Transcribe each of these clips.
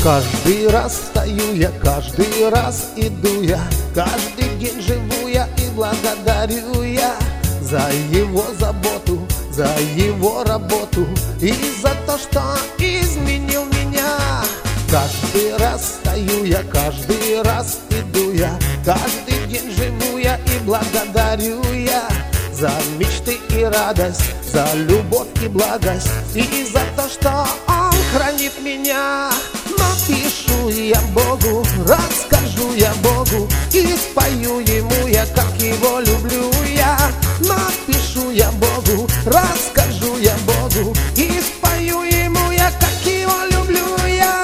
Каждый раз встаю я, каждый раз иду я, каждый день живу я и благодарю я за его заботу, за его работу и за то, что изменил меня. Каждый раз встаю я, каждый раз иду я, каждый день живу я и благодарю я за мечты и радость, за любовь и благость и за то, что Он хранит меня. Напишу я Богу, расскажу я Богу и спою Ему я, как Его люблю я. Напишу я Богу, расскажу я Богу и спою Ему я, как Его люблю я.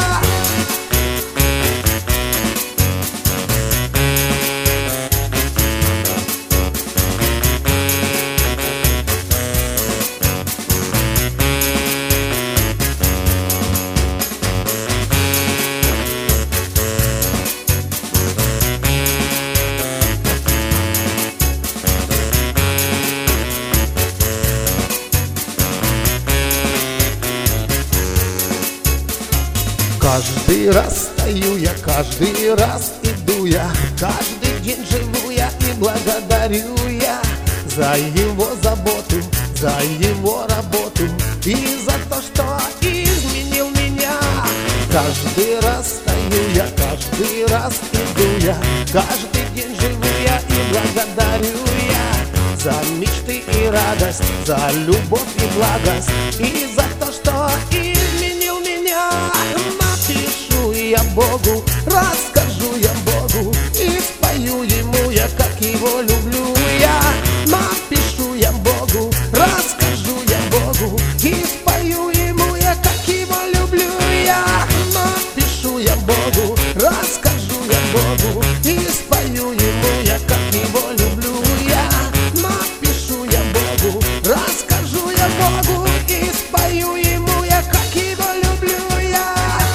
Каждый раз стою я, каждый раз иду я, каждый день живу я и благодарю я за его заботу, за его работу и за то, что изменил меня. Каждый раз стою я, каждый раз иду я, каждый день живу я и благодарю я за мечты и радость, за любовь и благость и за то, что изменил меня. Напишу я Богу, расскажу я Богу и спою Ему я, как Его люблю я. Напишу я Богу, расскажу я Богу и спою Ему я, как Его люблю я. Напишу я Богу, расскажу я Богу и спою Ему я, как Его люблю я. Напишу я Богу, расскажу я Богу и спою Ему я, как Его люблю я.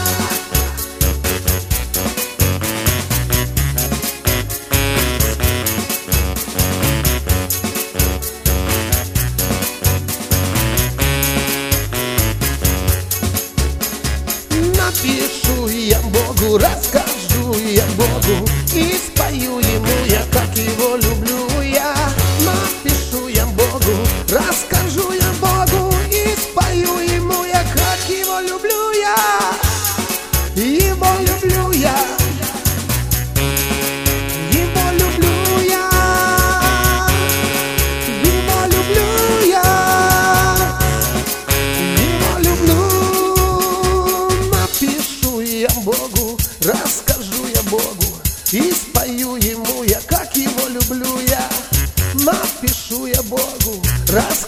Напишу я Богу, расскажу я Богу и спою Ему я, как Его люблю я. Напишу я Богу, расскажу я Богу и спою Ему я, как Его люблю я. Его люблю я, Его люблю я, Его люблю я, Его люблю. Напишу я Богу, расскажу я Богу и спою Ему я, как Его люблю я. Напишу я Богу, расскажу